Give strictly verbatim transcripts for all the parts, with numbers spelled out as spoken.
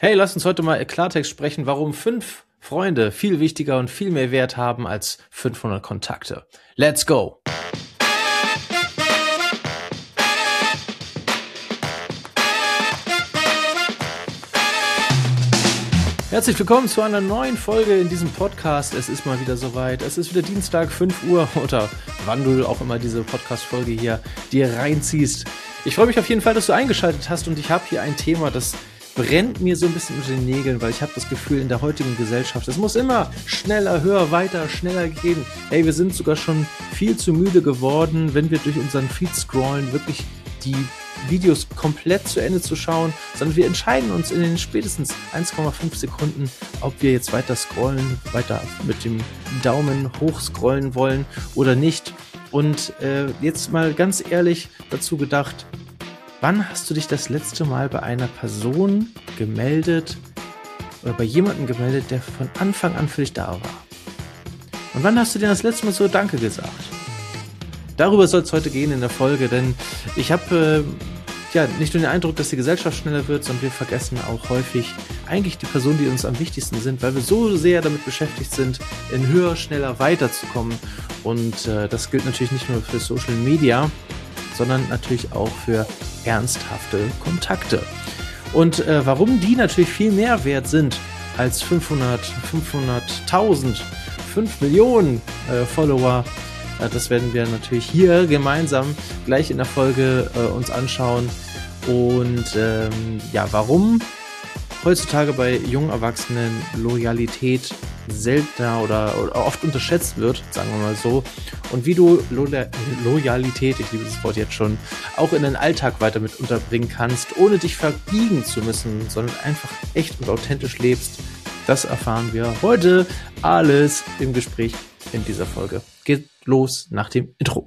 Hey, lass uns heute mal Klartext sprechen, warum fünf Freunde viel wichtiger und viel mehr Wert haben als fünfhundert Kontakte. Let's go! Herzlich willkommen zu einer neuen Folge in diesem Podcast. Es ist mal wieder soweit. Es ist wieder Dienstag, fünf Uhr oder wann du auch immer diese Podcast-Folge hier dir reinziehst. Ich freue mich auf jeden Fall, dass du eingeschaltet hast und ich habe hier ein Thema, das brennt mir so ein bisschen unter den Nägeln, weil ich habe das Gefühl, in der heutigen Gesellschaft, es muss immer schneller, höher, weiter, schneller gehen. Hey, wir sind sogar schon viel zu müde geworden, wenn wir durch unseren Feed scrollen, wirklich die Videos komplett zu Ende zu schauen, sondern wir entscheiden uns in den spätestens eins Komma fünf Sekunden, ob wir jetzt weiter scrollen, weiter mit dem Daumen hoch scrollen wollen oder nicht. Und äh, jetzt mal ganz ehrlich dazu gedacht, wann hast du dich das letzte Mal bei einer Person gemeldet oder bei jemandem gemeldet, der von Anfang an für dich da war? Und wann hast du dir das letzte Mal so Danke gesagt? Darüber soll es heute gehen in der Folge, denn ich habe äh, ja nicht nur den Eindruck, dass die Gesellschaft schneller wird, sondern wir vergessen auch häufig eigentlich die Personen, die uns am wichtigsten sind, weil wir so sehr damit beschäftigt sind, in höher, schneller weiterzukommen. Und äh, das gilt natürlich nicht nur für Social Media, sondern natürlich auch für ernsthafte Kontakte. Und äh, warum die natürlich viel mehr wert sind als fünfhundert, fünfhunderttausend, fünf Millionen äh, Follower, äh, das werden wir natürlich hier gemeinsam gleich in der Folge äh, uns anschauen. Und ähm, ja, warum heutzutage bei jungen Erwachsenen Loyalität seltener oder, oder oft unterschätzt wird, sagen wir mal so, und wie du Lo- Loyalität, ich liebe das Wort jetzt schon, auch in den Alltag weiter mit unterbringen kannst, ohne dich verbiegen zu müssen, sondern einfach echt und authentisch lebst. Das erfahren wir heute alles im Gespräch in dieser Folge. Geht los nach dem Intro.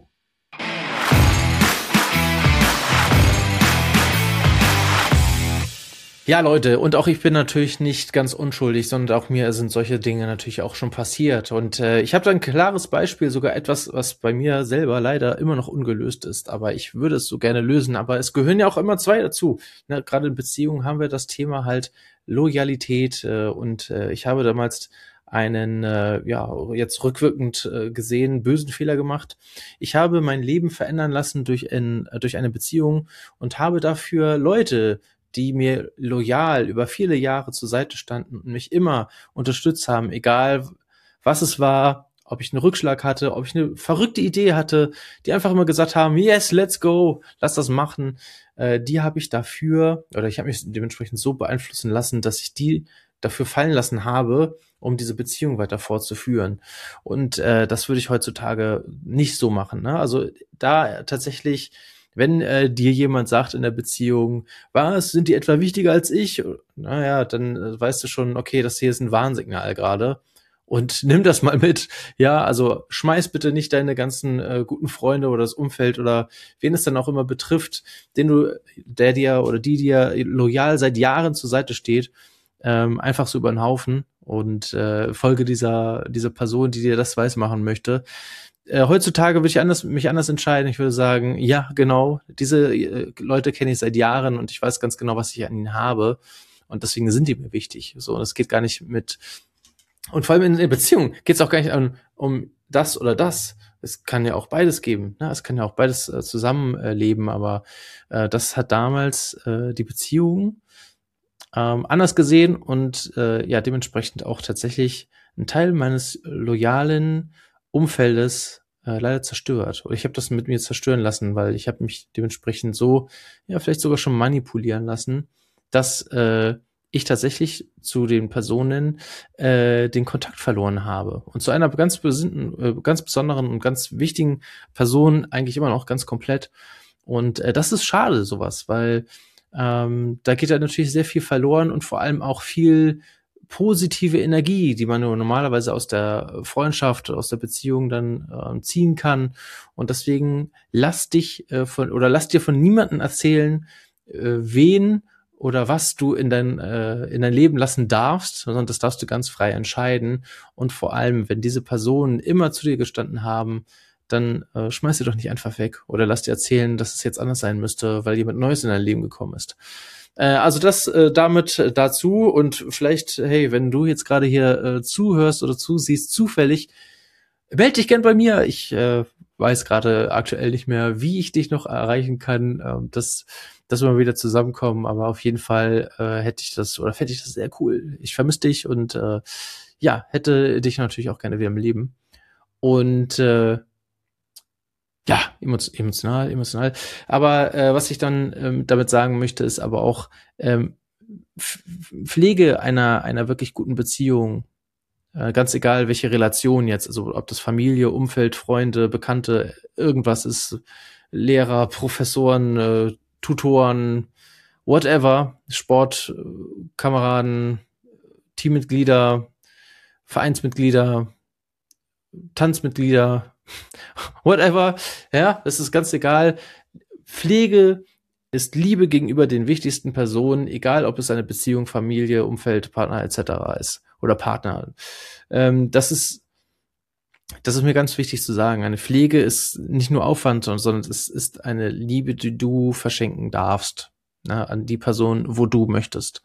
Ja, Leute, und auch ich bin natürlich nicht ganz unschuldig, sondern auch mir sind solche Dinge natürlich auch schon passiert. Und äh, ich habe da ein klares Beispiel, sogar etwas, was bei mir selber leider immer noch ungelöst ist. Aber ich würde es so gerne lösen. Aber es gehören ja auch immer zwei dazu. Ne, gerade in Beziehungen haben wir das Thema halt Loyalität. Äh, und äh, ich habe damals einen, äh, ja, jetzt rückwirkend äh, gesehen, bösen Fehler gemacht. Ich habe mein Leben verändern lassen durch, ein, äh, durch eine Beziehung und habe dafür Leute, die mir loyal über viele Jahre zur Seite standen und mich immer unterstützt haben, egal was es war, ob ich einen Rückschlag hatte, ob ich eine verrückte Idee hatte, die einfach immer gesagt haben, yes, let's go, lass das machen. Äh, die habe ich dafür, oder ich habe mich dementsprechend so beeinflussen lassen, dass ich die dafür fallen lassen habe, um diese Beziehung weiter fortzuführen. Und äh, das würde ich heutzutage nicht so machen. Ne? Also da tatsächlich, wenn äh, dir jemand sagt in der Beziehung, was, sind die etwa wichtiger als ich? Naja, dann äh, weißt du schon, okay, das hier ist ein Warnsignal gerade. Und nimm das mal mit. Ja, also schmeiß bitte nicht deine ganzen äh, guten Freunde oder das Umfeld oder wen es dann auch immer betrifft, den du, der dir oder die dir loyal seit Jahren zur Seite steht, ähm, einfach so über den Haufen und äh, folge dieser, dieser Person, die dir das weismachen möchte. Äh, heutzutage würde ich anders, mich anders entscheiden. Ich würde sagen, ja, genau, diese äh, Leute kenne ich seit Jahren und ich weiß ganz genau, was ich an ihnen habe. Und deswegen sind die mir wichtig. So, und es geht gar nicht mit, und vor allem in der Beziehung geht es auch gar nicht um, um das oder das. Es kann ja auch beides geben. Ne? Es kann ja auch beides äh, zusammenleben, aber äh, das hat damals äh, die Beziehung ähm, anders gesehen und äh, ja, dementsprechend auch tatsächlich ein Teil meines loyalen Umfeldes äh, leider zerstört. Oder ich habe das mit mir zerstören lassen, weil ich habe mich dementsprechend so, ja, vielleicht sogar schon manipulieren lassen, dass äh, ich tatsächlich zu den Personen äh, den Kontakt verloren habe. Und zu einer ganz, besinnten, äh, ganz besonderen und ganz wichtigen Person eigentlich immer noch ganz komplett. Und äh, das ist schade, sowas, weil ähm, da geht ja natürlich sehr viel verloren und vor allem auch viel positive Energie, die man normalerweise aus der Freundschaft, aus der Beziehung dann äh, ziehen kann. Und deswegen lass dich äh, von oder lass dir von niemandem erzählen, äh, wen oder was du in dein äh, in dein Leben lassen darfst, sondern das darfst du ganz frei entscheiden. Und vor allem, wenn diese Personen immer zu dir gestanden haben, dann äh, schmeiß sie doch nicht einfach weg oder lass dir erzählen, dass es jetzt anders sein müsste, weil jemand Neues in dein Leben gekommen ist. Äh, also das äh, damit äh, dazu und vielleicht, hey, wenn du jetzt gerade hier äh, zuhörst oder zusiehst, zufällig, melde dich gern bei mir. Ich äh, weiß gerade aktuell nicht mehr, wie ich dich noch erreichen kann, ähm, dass, dass wir mal wieder zusammenkommen, aber auf jeden Fall äh, hätte ich das oder fände ich das sehr cool. Ich vermisse dich und äh, ja, hätte dich natürlich auch gerne wieder im Leben. Und äh, ja, emotional, emotional. Aber äh, was ich dann ähm, damit sagen möchte, ist aber auch ähm, Pflege einer einer wirklich guten Beziehung, äh, ganz egal welche Relation jetzt, also ob das Familie, Umfeld, Freunde, Bekannte, irgendwas ist, Lehrer, Professoren, äh, Tutoren, whatever, Sportkameraden, Teammitglieder, Vereinsmitglieder, Tanzmitglieder, whatever, ja, das ist ganz egal. Pflege ist Liebe gegenüber den wichtigsten Personen, egal ob es eine Beziehung, Familie, Umfeld, Partner et cetera ist oder Partner. Ähm, das ist das ist mir ganz wichtig zu sagen. Eine Pflege ist nicht nur Aufwand, sondern es ist eine Liebe, die du verschenken darfst, ne, an die Person, wo du möchtest.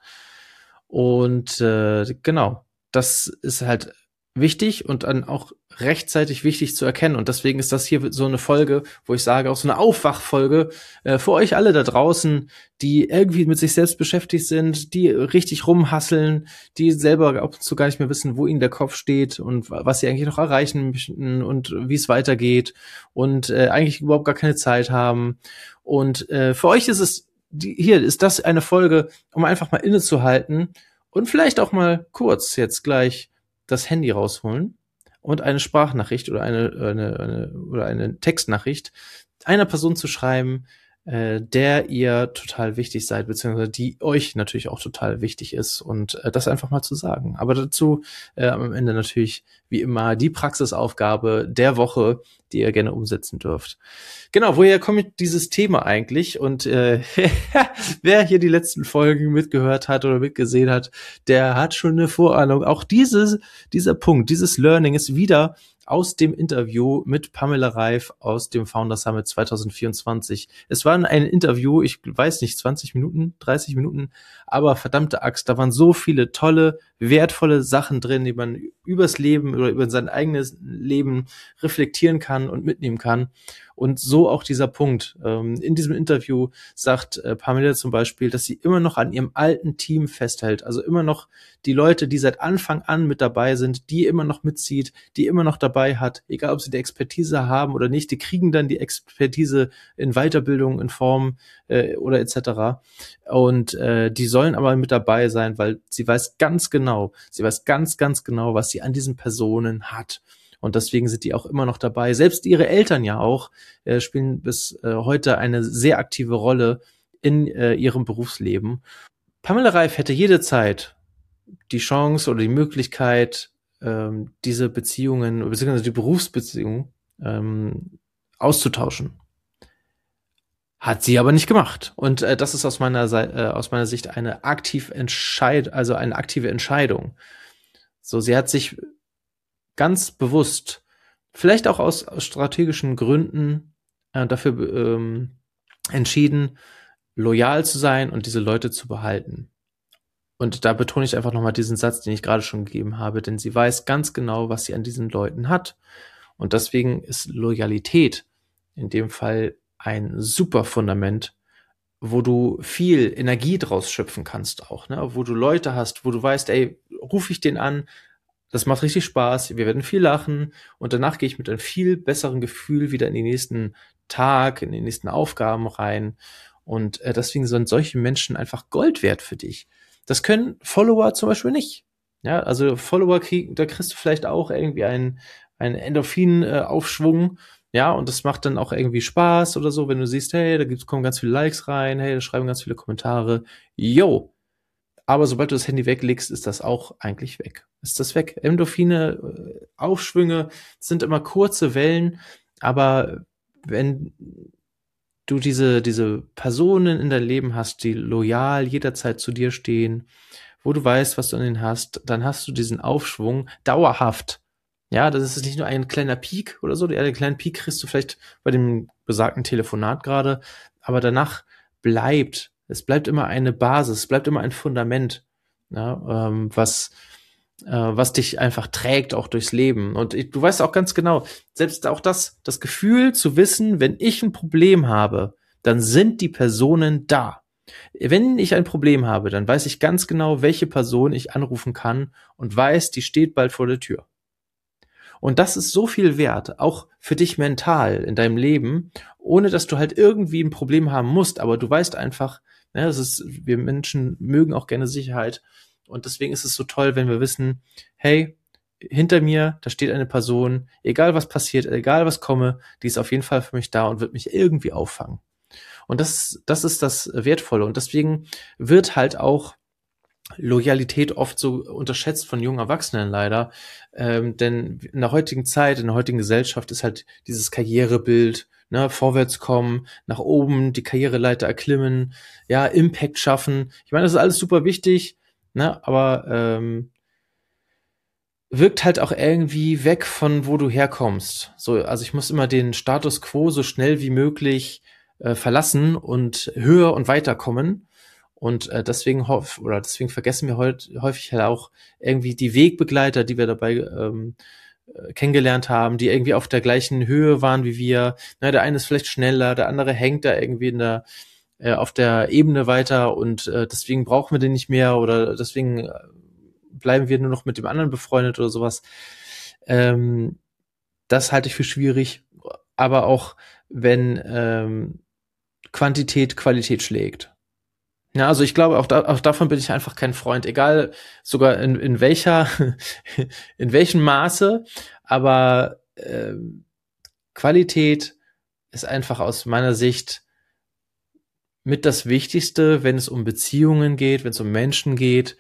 Und äh, genau, das ist halt wichtig und dann auch rechtzeitig wichtig zu erkennen. Und deswegen ist das hier so eine Folge, wo ich sage, auch so eine Aufwachfolge äh, für euch alle da draußen, die irgendwie mit sich selbst beschäftigt sind, die richtig rumhasseln, die selber ab und zu gar nicht mehr wissen, wo ihnen der Kopf steht und was sie eigentlich noch erreichen möchten und wie es weitergeht und äh, eigentlich überhaupt gar keine Zeit haben. Und äh, für euch ist es, die, hier ist das eine Folge, um einfach mal innezuhalten und vielleicht auch mal kurz jetzt gleich das Handy rausholen und eine Sprachnachricht oder eine, eine, eine oder eine Textnachricht einer Person zu schreiben, äh, der ihr total wichtig seid, beziehungsweise die euch natürlich auch total wichtig ist und äh, das einfach mal zu sagen. Aber dazu äh, am Ende natürlich wie immer die Praxisaufgabe der Woche, die ihr gerne umsetzen dürft. Genau, woher kommt dieses Thema eigentlich? Und äh, wer hier die letzten Folgen mitgehört hat oder mitgesehen hat, der hat schon eine Vorahnung. Auch dieses, dieser Punkt, dieses Learning ist wieder aus dem Interview mit Pamela Reif aus dem Founder Summit zwanzig vierundzwanzig. Es war ein Interview, ich weiß nicht, zwanzig Minuten, dreißig Minuten, aber verdammte Axt, da waren so viele tolle, wertvolle Sachen drin, die man übers Leben oder über sein eigenes Leben reflektieren kann und mitnehmen kann. Und so auch dieser Punkt. Ähm, in diesem Interview sagt äh, Pamela zum Beispiel, dass sie immer noch an ihrem alten Team festhält. Also immer noch die Leute, die seit Anfang an mit dabei sind, die immer noch mitzieht, die immer noch dabei hat, egal ob sie die Expertise haben oder nicht, die kriegen dann die Expertise in Weiterbildung, in Form äh, oder et cetera. Und äh, die sollen aber mit dabei sein, weil sie weiß ganz genau, sie weiß ganz, ganz genau, was sie an diesen Personen hat. Und deswegen sind die auch immer noch dabei. Selbst ihre Eltern ja auch äh, spielen bis äh, heute eine sehr aktive Rolle in äh, ihrem Berufsleben. Pamela Reif hätte jederzeit die Chance oder die Möglichkeit, ähm, diese Beziehungen, beziehungsweise die Berufsbeziehungen ähm, auszutauschen. Hat sie aber nicht gemacht. Und äh, das ist aus meiner Seite, äh, aus meiner Sicht eine aktiv Entscheid, also eine aktive Entscheidung. So, sie hat sich ganz bewusst, vielleicht auch aus, aus strategischen Gründen, äh, dafür ähm, entschieden, loyal zu sein und diese Leute zu behalten. Und da betone ich einfach nochmal diesen Satz, den ich gerade schon gegeben habe, denn sie weiß ganz genau, was sie an diesen Leuten hat. Und deswegen ist Loyalität in dem Fall ein super Fundament, wo du viel Energie draus schöpfen kannst auch, ne? Wo du Leute hast, wo du weißt, ey, ruf ich den an, das macht richtig Spaß, wir werden viel lachen und danach gehe ich mit einem viel besseren Gefühl wieder in den nächsten Tag, in die nächsten Aufgaben rein. Und äh, deswegen sind solche Menschen einfach Gold wert für dich. Das können Follower zum Beispiel nicht. Ja, also Follower kriegen, da kriegst du vielleicht auch irgendwie einen, einen Endorphin-Aufschwung. Ja, und das macht dann auch irgendwie Spaß oder so, wenn du siehst, hey, da gibt's, kommen ganz viele Likes rein, hey, da schreiben ganz viele Kommentare. Yo! Aber sobald du das Handy weglegst, ist das auch eigentlich weg. Ist das weg? Endorphine, äh, Aufschwünge sind immer kurze Wellen, aber wenn du diese, diese Personen in deinem Leben hast, die loyal jederzeit zu dir stehen, wo du weißt, was du an ihnen hast, dann hast du diesen Aufschwung dauerhaft. Ja, das ist nicht nur ein kleiner Peak oder so, den kleinen Peak kriegst du vielleicht bei dem besagten Telefonat gerade, aber danach bleibt es bleibt immer eine Basis, es bleibt immer ein Fundament, ja, ähm, was äh, was dich einfach trägt auch durchs Leben. Und ich, du weißt auch ganz genau, selbst auch das, das Gefühl zu wissen, wenn ich ein Problem habe, dann sind die Personen da. Wenn ich ein Problem habe, dann weiß ich ganz genau, welche Person ich anrufen kann und weiß, die steht bald vor der Tür. Und das ist so viel wert, auch für dich mental in deinem Leben, ohne dass du halt irgendwie ein Problem haben musst, aber du weißt einfach, ne, das ist, wir Menschen mögen auch gerne Sicherheit und deswegen ist es so toll, wenn wir wissen, hey, hinter mir, da steht eine Person, egal was passiert, egal was komme, die ist auf jeden Fall für mich da und wird mich irgendwie auffangen. Und das, das ist das Wertvolle und deswegen wird halt auch Loyalität oft so unterschätzt von jungen Erwachsenen leider, ähm, denn in der heutigen Zeit, in der heutigen Gesellschaft ist halt dieses Karrierebild, ne, vorwärts kommen, nach oben, die Karriereleiter erklimmen, ja, Impact schaffen. Ich meine, das ist alles super wichtig, ne, aber ähm, wirkt halt auch irgendwie weg von wo du herkommst. So, also ich muss immer den Status quo so schnell wie möglich äh, verlassen und höher und weiter kommen. Und äh, deswegen hoff, oder deswegen vergessen wir heut, häufig halt auch irgendwie die Wegbegleiter, die wir dabei ähm, äh, kennengelernt haben, die irgendwie auf der gleichen Höhe waren wie wir. Na, der eine ist vielleicht schneller, der andere hängt da irgendwie in der äh, auf der Ebene weiter und äh, deswegen brauchen wir den nicht mehr oder deswegen äh, bleiben wir nur noch mit dem anderen befreundet oder sowas. Ähm, das halte ich für schwierig, aber auch wenn ähm, Quantität Qualität schlägt. Ja, also ich glaube, auch, da, auch davon bin ich einfach kein Freund, egal sogar in, in welcher, in welchem Maße, aber äh, Qualität ist einfach aus meiner Sicht mit das Wichtigste, wenn es um Beziehungen geht, wenn es um Menschen geht.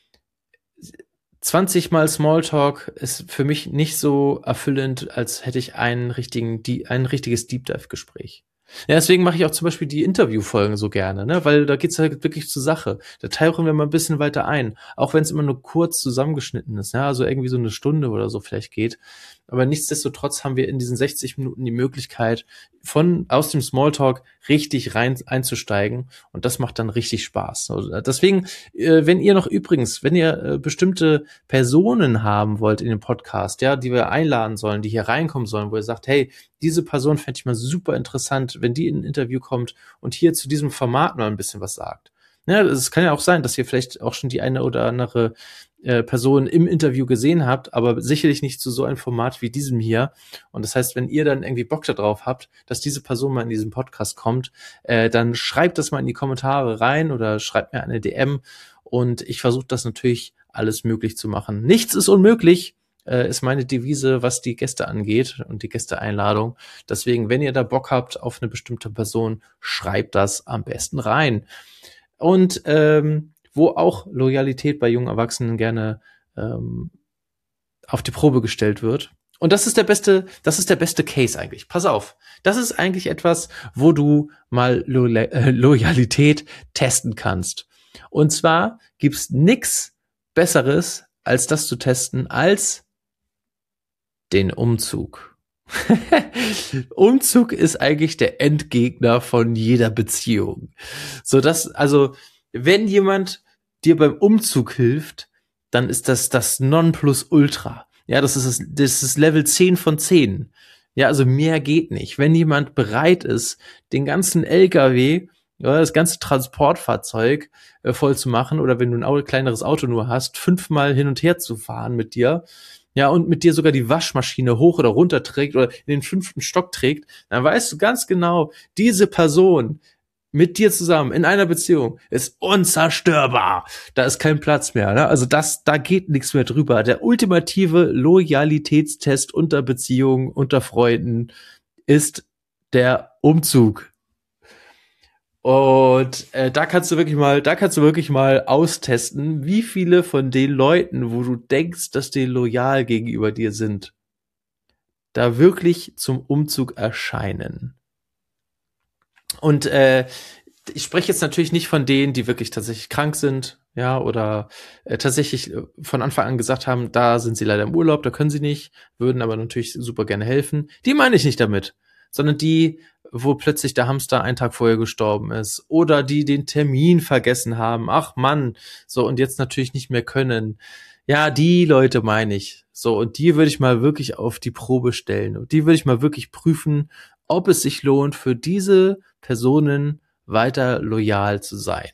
zwanzig Mal Smalltalk ist für mich nicht so erfüllend, als hätte ich einen richtigen, ein richtiges Deep Dive Gespräch. Ja, deswegen mache ich auch zum Beispiel die Interviewfolgen so gerne, ne, weil da geht's halt wirklich zur Sache. Da tauchen wir mal ein bisschen weiter ein, auch wenn es immer nur kurz zusammengeschnitten ist, ja, also irgendwie so eine Stunde oder so vielleicht geht. Aber nichtsdestotrotz haben wir in diesen sechzig Minuten die Möglichkeit, von aus dem Smalltalk richtig rein einzusteigen und das macht dann richtig Spaß. Also deswegen, äh, wenn ihr noch übrigens, wenn ihr äh, bestimmte Personen haben wollt in dem Podcast, ja, die wir einladen sollen, die hier reinkommen sollen, wo ihr sagt, hey, diese Person fände ich mal super interessant, wenn die in ein Interview kommt und hier zu diesem Format mal ein bisschen was sagt. Ja, es kann ja auch sein, dass ihr vielleicht auch schon die eine oder andere äh, Person im Interview gesehen habt, aber sicherlich nicht zu so einem Format wie diesem hier. Und das heißt, wenn ihr dann irgendwie Bock darauf habt, dass diese Person mal in diesen Podcast kommt, äh, dann schreibt das mal in die Kommentare rein oder schreibt mir eine D M und ich versuche das natürlich alles möglich zu machen. Nichts ist unmöglich, äh, ist meine Devise, was die Gäste angeht und die Gästeeinladung. Deswegen, wenn ihr da Bock habt auf eine bestimmte Person, schreibt das am besten rein. Und ähm, wo auch Loyalität bei jungen Erwachsenen gerne ähm, auf die Probe gestellt wird. Und das ist der beste, das ist der beste Case eigentlich. Pass auf, das ist eigentlich etwas, wo du mal Lo- äh, Loyalität testen kannst. Und zwar gibt's nix Besseres, als das zu testen, als den Umzug. Umzug ist eigentlich der Endgegner von jeder Beziehung. So dass, also, wenn jemand dir beim Umzug hilft, dann ist das das Nonplusultra. Ja, das ist das ist Level zehn von zehn. Ja, also mehr geht nicht. Wenn jemand bereit ist, den ganzen L K W, ja, das ganze Transportfahrzeug äh, voll zu machen oder wenn du ein Auto, kleineres Auto nur hast, fünfmal hin und her zu fahren mit dir, ja, und mit dir sogar die Waschmaschine hoch oder runter trägt oder in den fünften Stock trägt, dann weißt du ganz genau, diese Person mit dir zusammen in einer Beziehung ist unzerstörbar. Da ist kein Platz mehr, ne? Also das, da geht nichts mehr drüber. Der ultimative Loyalitätstest unter Beziehungen, unter Freunden ist der Umzug. Und äh, da kannst du wirklich mal, da kannst du wirklich mal austesten, wie viele von den Leuten, wo du denkst, dass die loyal gegenüber dir sind, da wirklich zum Umzug erscheinen. Und äh, ich spreche jetzt natürlich nicht von denen, die wirklich tatsächlich krank sind, ja, oder äh, tatsächlich von Anfang an gesagt haben, da sind sie leider im Urlaub, da können sie nicht, würden aber natürlich super gerne helfen. Die meine ich nicht damit. sondern die, wo plötzlich der Hamster einen Tag vorher gestorben ist oder die den Termin vergessen haben. Ach Mann, so und jetzt natürlich nicht mehr können. Ja, die Leute meine ich. So, und die würde ich mal wirklich auf die Probe stellen. Und die würde ich mal wirklich prüfen, ob es sich lohnt, für diese Personen weiter loyal zu sein.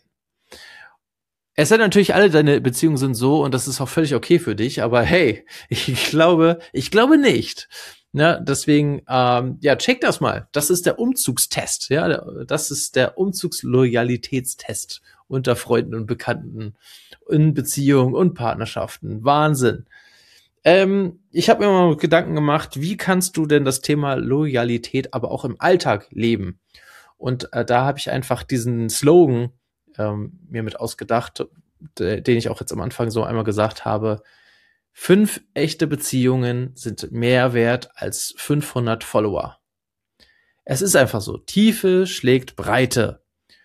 Es sind natürlich alle deine Beziehungen sind so und das ist auch völlig okay für dich, aber hey, ich glaube, ich glaube nicht. Ne, deswegen, ähm, ja, check das mal. Das ist der Umzugstest, ja, das ist der Umzugsloyalitätstest unter Freunden und Bekannten in Beziehungen und Partnerschaften. Wahnsinn. Ähm, ich habe mir mal Gedanken gemacht, wie kannst du denn das Thema Loyalität aber auch im Alltag leben? Und äh, da habe ich einfach diesen Slogan ähm, mir mit ausgedacht, d- den ich auch jetzt am Anfang so einmal gesagt habe. Fünf echte Beziehungen sind mehr wert als fünfhundert Follower. Es ist einfach so. Tiefe schlägt Breite.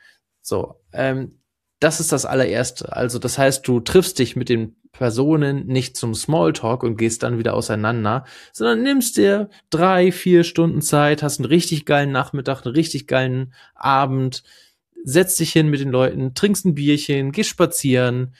So, ähm, das ist das allererste. Also das heißt, du triffst dich mit den Personen nicht zum Smalltalk und gehst dann wieder auseinander, sondern nimmst dir drei, vier Stunden Zeit, hast einen richtig geilen Nachmittag, einen richtig geilen Abend, setzt dich hin mit den Leuten, trinkst ein Bierchen, gehst spazieren,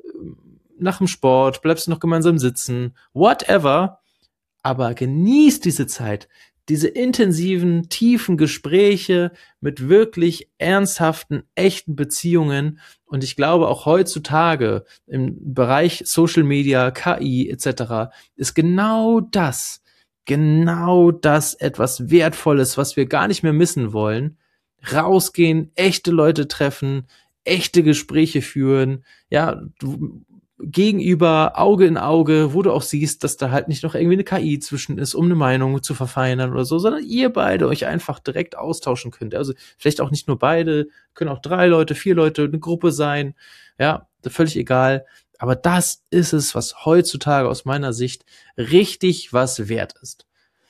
nach dem Sport, bleibst noch gemeinsam sitzen, whatever, aber genießt diese Zeit, diese intensiven, tiefen Gespräche mit wirklich ernsthaften, echten Beziehungen. Und ich glaube auch heutzutage im Bereich Social Media, K I et cetera ist genau das, genau das etwas Wertvolles, was wir gar nicht mehr missen wollen. Rausgehen, echte Leute treffen, echte Gespräche führen, ja, du, gegenüber, Auge in Auge, wo du auch siehst, dass da halt nicht noch irgendwie eine K I zwischen ist, um eine Meinung zu verfeinern oder so, sondern ihr beide euch einfach direkt austauschen könnt. Also vielleicht auch nicht nur beide, können auch drei Leute, vier Leute, eine Gruppe sein, ja, völlig egal. Aber das ist es, was heutzutage aus meiner Sicht richtig was wert ist.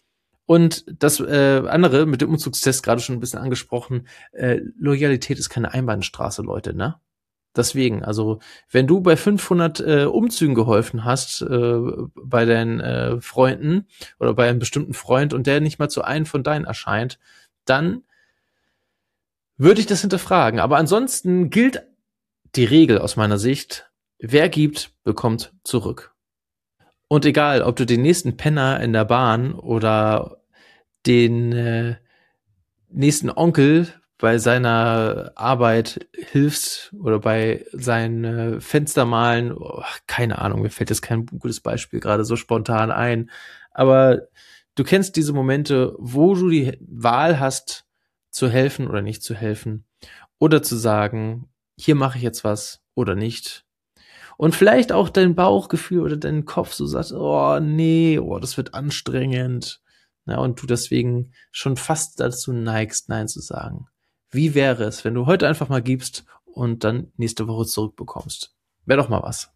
Und das äh, andere mit dem Umzugstest gerade schon ein bisschen angesprochen, äh, Loyalität ist keine Einbahnstraße, Leute, ne? Deswegen, also wenn du bei fünfhundert äh, Umzügen geholfen hast äh, bei deinen äh, Freunden oder bei einem bestimmten Freund und der nicht mal zu einem von deinen erscheint, dann würde ich das hinterfragen. Aber ansonsten gilt die Regel aus meiner Sicht, wer gibt, bekommt zurück. Und egal, ob du den nächsten Penner in der Bahn oder den äh, nächsten Onkel bei seiner Arbeit hilfst oder bei seinen äh, Fenstermalen, oh, keine Ahnung, mir fällt jetzt kein gutes Beispiel gerade so spontan ein, aber du kennst diese Momente, wo du die Wahl hast, zu helfen oder nicht zu helfen oder zu sagen, hier mache ich jetzt was oder nicht. Und vielleicht auch dein Bauchgefühl oder dein Kopf so sagt, oh nee, oh, das wird anstrengend. Ja, und du deswegen schon fast dazu neigst, Nein zu sagen. Wie wäre es, wenn du heute einfach mal gibst und dann nächste Woche zurückbekommst? Wäre doch mal was.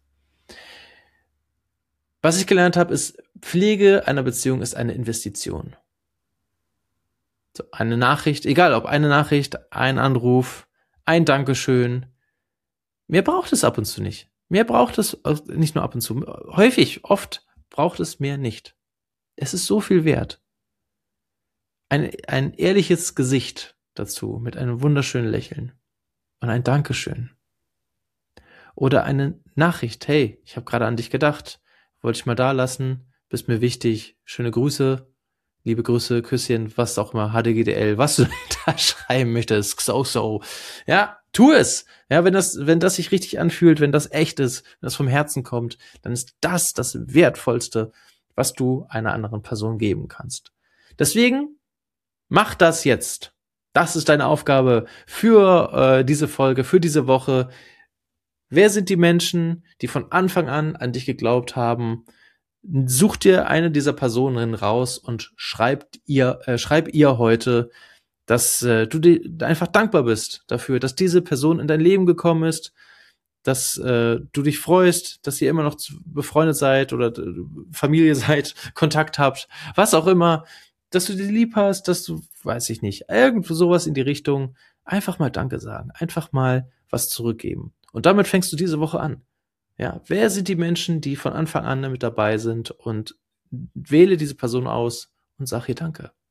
Was ich gelernt habe, ist, Pflege einer Beziehung ist eine Investition. So, eine Nachricht, egal ob eine Nachricht, ein Anruf, ein Dankeschön. Mehr braucht es ab und zu nicht. Mehr braucht es, nicht nur ab und zu, häufig, oft braucht es mehr nicht. Es ist so viel wert. Ein, ein ehrliches Gesicht dazu mit einem wunderschönen Lächeln und ein Dankeschön. Oder eine Nachricht, hey, ich habe gerade an dich gedacht, wollte ich mal da lassen, bist mir wichtig, schöne Grüße, liebe Grüße, Küsschen, was auch immer, H D G D L, was du da schreiben möchtest, so, so. Ja, tu es. Ja, wenn das, wenn das sich richtig anfühlt, wenn das echt ist, wenn das vom Herzen kommt, dann ist das das Wertvollste, was du einer anderen Person geben kannst. Deswegen, mach das jetzt. Das ist deine Aufgabe für äh, diese Folge, für diese Woche. Wer sind die Menschen, die von Anfang an an dich geglaubt haben? Such dir eine dieser Personen raus und schreib ihr, äh, schreib ihr heute, dass äh, du dir einfach dankbar bist dafür, dass diese Person in dein Leben gekommen ist, dass äh, du dich freust, dass ihr immer noch befreundet seid oder äh, Familie seid, Kontakt habt, was auch immer, dass du die lieb hast, dass du, weiß ich nicht, irgendwo sowas in die Richtung, einfach mal Danke sagen, einfach mal was zurückgeben. Und damit fängst du diese Woche an. Ja, wer sind die Menschen, die von Anfang an mit dabei sind und wähle diese Person aus und sag ihr Danke.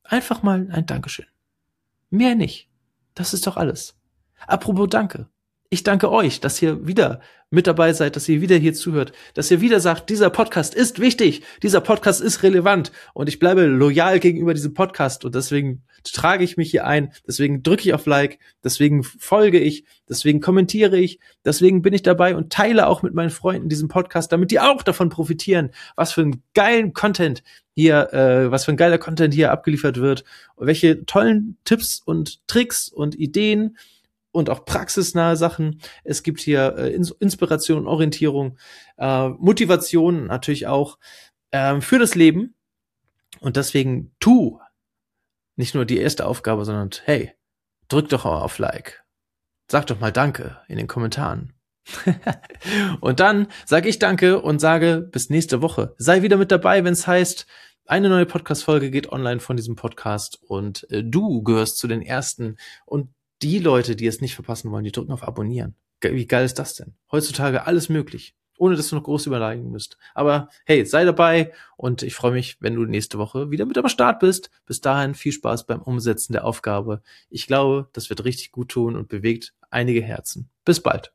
Einfach mal ein Dankeschön. Mehr nicht. Das ist doch alles. Apropos Danke. Ich danke euch, dass ihr wieder mit dabei seid, dass ihr wieder hier zuhört, dass ihr wieder sagt, dieser Podcast ist wichtig, dieser Podcast ist relevant und ich bleibe loyal gegenüber diesem Podcast und deswegen trage ich mich hier ein, deswegen drücke ich auf Like, deswegen folge ich, deswegen kommentiere ich, deswegen bin ich dabei und teile auch mit meinen Freunden diesen Podcast, damit die auch davon profitieren, was für einen geilen Content hier, äh, was für ein geiler Content hier abgeliefert wird, und welche tollen Tipps und Tricks und Ideen und auch praxisnahe Sachen. Es gibt hier äh, Inspiration, Orientierung, äh, Motivation natürlich auch äh, für das Leben. Und deswegen tu nicht nur die erste Aufgabe, sondern hey, drück doch auch auf Like. Sag doch mal Danke in den Kommentaren. Und dann sage ich Danke und sage bis nächste Woche. Sei wieder mit dabei, wenn es heißt, eine neue Podcast-Folge geht online von diesem Podcast und äh, du gehörst zu den ersten und die Leute, die es nicht verpassen wollen, die drücken auf Abonnieren. Ge- Wie geil ist das denn? Heutzutage alles möglich, ohne dass du noch groß überlegen müsst. Aber hey, sei dabei und ich freue mich, wenn du nächste Woche wieder mit am Start bist. Bis dahin viel Spaß beim Umsetzen der Aufgabe. Ich glaube, das wird richtig gut tun und bewegt einige Herzen. Bis bald.